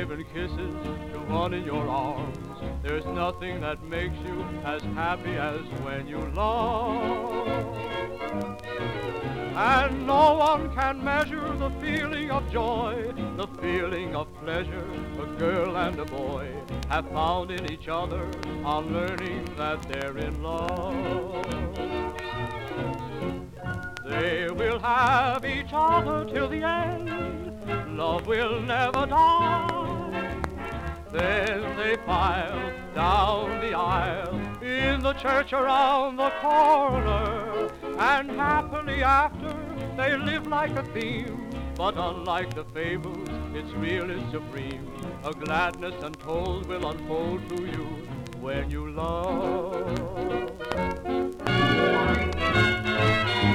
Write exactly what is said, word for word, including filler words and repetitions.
giving kisses to one in your arms. There's nothing that makes you as happy as when you love. And no one can measure the feeling of joy, the feeling of pleasure a girl and a boy have found in each other on learning that they're in love. They will have each other till the end, love will never die. Then they file down the aisle in the church around the corner, and happily after they live like a theme. But unlike the fables, it's real, it's supreme. A gladness untold will unfold to you when you love.